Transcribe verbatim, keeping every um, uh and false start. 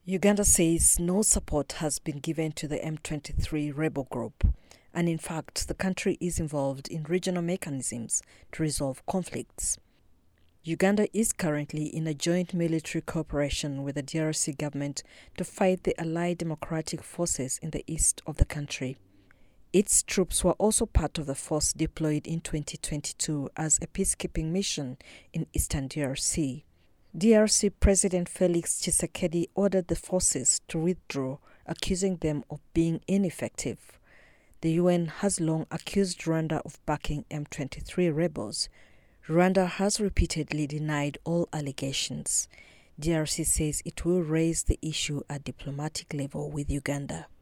Uganda says no support has been given to the M twenty-three rebel group, and in fact the country is involved in regional mechanisms to resolve conflicts. Uganda is currently in a joint military cooperation with the D R C government to fight the Allied Democratic Forces in the east of the country. Its troops were also part of the force deployed in twenty twenty-two as a peacekeeping mission in eastern D R C. D R C President Felix Tshisekedi ordered the forces to withdraw, accusing them of being ineffective. The U N has long accused Rwanda of backing M twenty-three rebels. Rwanda has repeatedly denied all allegations. D R C says it will raise the issue at diplomatic level with Uganda.